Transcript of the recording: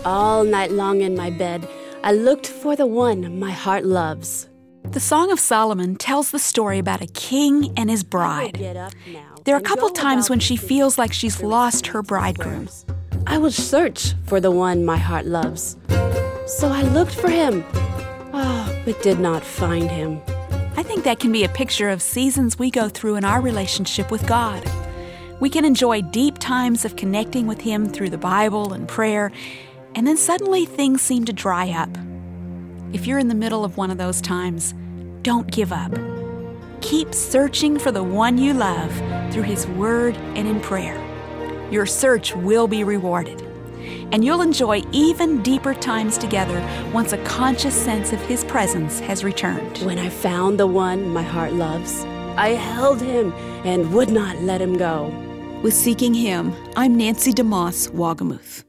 All night long in my bed, I looked for the one my heart loves. The Song of Solomon tells the story about a king and his bride. There are a couple times when she feels like she's lost her bridegroom. I will search for the one my heart loves. So I looked for him, but did not find him. I think that can be a picture of seasons we go through in our relationship with God. We can enjoy deep times of connecting with Him through the Bible and prayer, and then suddenly things seem to dry up. If you're in the middle of one of those times, don't give up. Keep searching for the one you love through His Word and in prayer. Your search will be rewarded, and you'll enjoy even deeper times together once a conscious sense of His presence has returned. When I found the one my heart loves, I held him and would not let him go. With Seeking Him, I'm Nancy DeMoss Wagamuth.